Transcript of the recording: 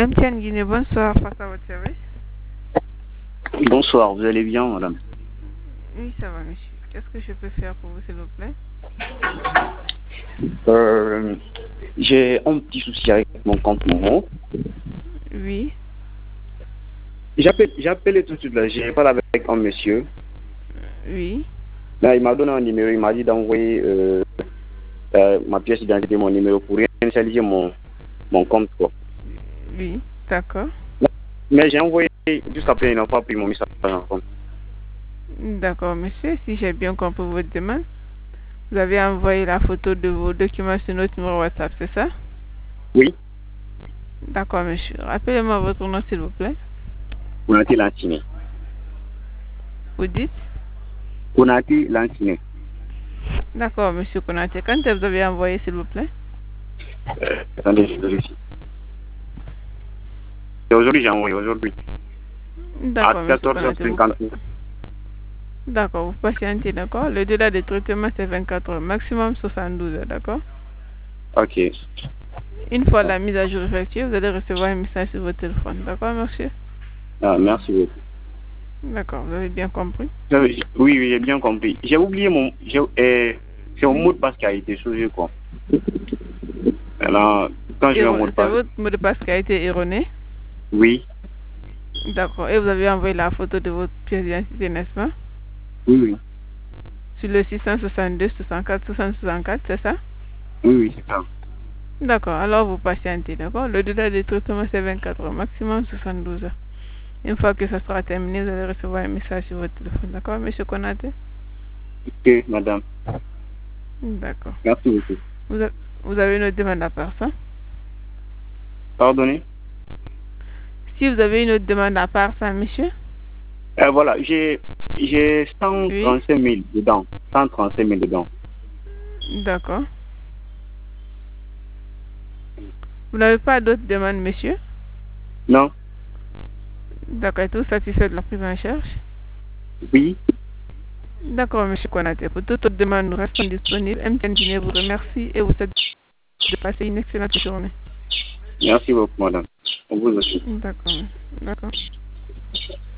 MTN Guinée, bonsoir, face à votre service. Bonsoir, vous allez bien, madame? Oui, ça va, monsieur. Qu'est-ce que je peux faire pour vous, s'il vous plaît? J'ai un petit souci avec mon compte Momo. Oui. J'ai appelé tout de suite là, j'ai parlé avec un monsieur. Oui. Là, il m'a donné un numéro, il m'a dit d'envoyer ma pièce d'identité, mon numéro pour réinitialiser mon compte, quoi. Oui, d'accord. Mais j'ai envoyé, juste après, il n'a pas pris mon message en compte. D'accord, monsieur. Si j'ai bien compris votre demande, vous avez envoyé la photo de vos documents sur notre numéro WhatsApp, c'est ça? Oui, D'accord, monsieur. Rappelez-moi votre nom, s'il vous plaît. Konati Lanciné. Vous dites? Konati Lanciné. D'accord, monsieur Konaté. Quand est-ce que vous avez envoyé, s'il vous plaît? Attendez, je vérifie. Et aujourd'hui, j'ai envoyé, aujourd'hui. À D'accord, monsieur Konaté. 14h50. D'accord, vous patientez, d'accord? Le délai de traitement, c'est 24 heures, maximum 72 heures, d'accord? Ok. Une fois la mise à jour effectuée, vous allez recevoir un message sur votre téléphone, d'accord, monsieur? Ah, merci beaucoup. D'accord, vous avez bien compris? Oui, oui, j'ai bien compris. J'ai oublié c'est mon mot de passe qui a été changé, quoi. Alors, quand je mets mon mot de C'est passe. votre mot de passe qui a été erroné? Oui, D'accord, et vous avez envoyé la photo de votre pièce d'identité, n'est-ce pas? oui, oui. Sur le 662 64 664, c'est ça? Oui, oui, c'est ça. D'accord, alors vous patientez, d'accord? Le délai de traitement, c'est 24 heures, maximum 72 heures. Une fois que ça sera terminé, vous allez recevoir un message sur votre téléphone, d'accord, monsieur Konaté? Ok, madame. D'accord. Merci beaucoup. Vous avez une autre demande à part ça? Pardonnez? Si vous avez une autre demande à part ça, monsieur? Voilà, j'ai Oui. 135 000 dedans. 135 000 dedans. D'accord. Vous n'avez pas d'autres demandes, monsieur? Non? D'accord, tout satisfait de la prise en charge? Oui? D'accord, monsieur Konaté. Pour toute autre demande, nous restons disponibles. MTN Guinée vous remercie et vous souhaite de passer une excellente journée. Merci beaucoup, madame. Pour vous aussi. D'accord. D'accord.